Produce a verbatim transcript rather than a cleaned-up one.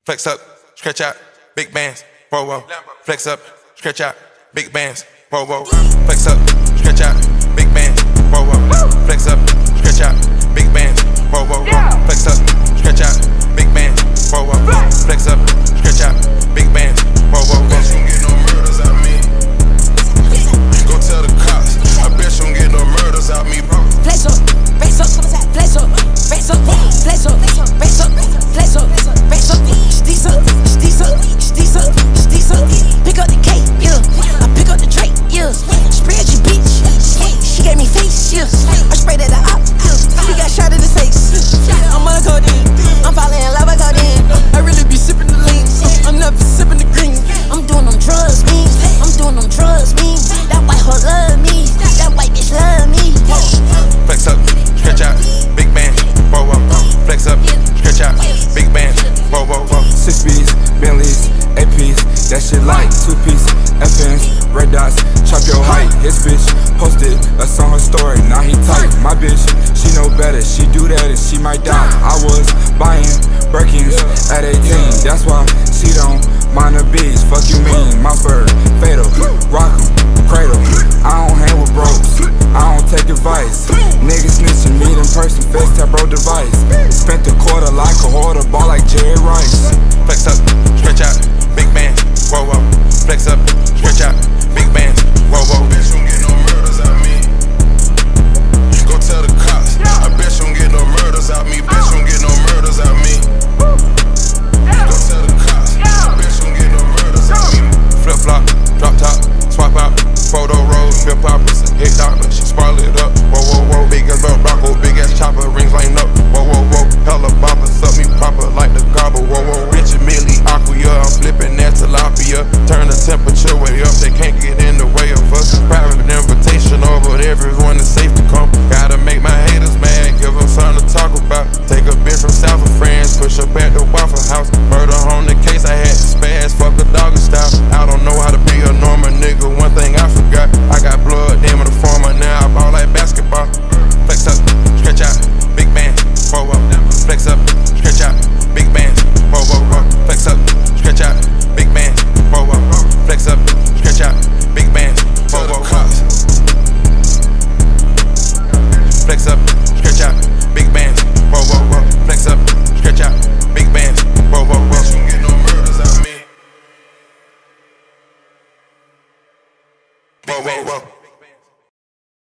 Flex up, stretch out, big bands, whoa, whoa. Flex up, stretch out, big bands, whoa, whoa. Flex up, stretch out, big bands, whoa, whoa. Flex up, stretch out, big bands, whoa, whoa. Flex up, stretch out, big bands, whoa, whoa. Flex up, stretch out, big bands, whoa, whoa. Bet you don't get no murders out me. Go tell the cops. I bet you don't get no murders out me, bro. Flex up, flex up, flex up, flex up, flex up, flex up, flex up, flex up, steez up, steez up, steez up, steez up. Pick up the cake, yeah. I pick up the tray, yeah. Spread your bitch, she gave me face, yeah. I sprayed at the op, yeah. She got shot in the face. I'm on a codeine, I'm falling in love with codeine. I really be sipping the lean, I'm never sipping the green. I'm doing them drugs, me. I'm doing them drugs, me. That white hoe love me, that white bitch love me. Flex up, stretch out, big bands, whoa, whoa. Flex up, stretch out, big bands, whoa, whoa, whoa. Six B's, Bentleys, A P's, that shit like two piece, F N's, red dots, chop your height. His bitch posted a song, her story, now he tight. My bitch, she know better, she do that and she might die. I was buying Birkins at eighteen, that's why she don't mind the beats. Fuck you mean, my bird, fatal, rock 'em.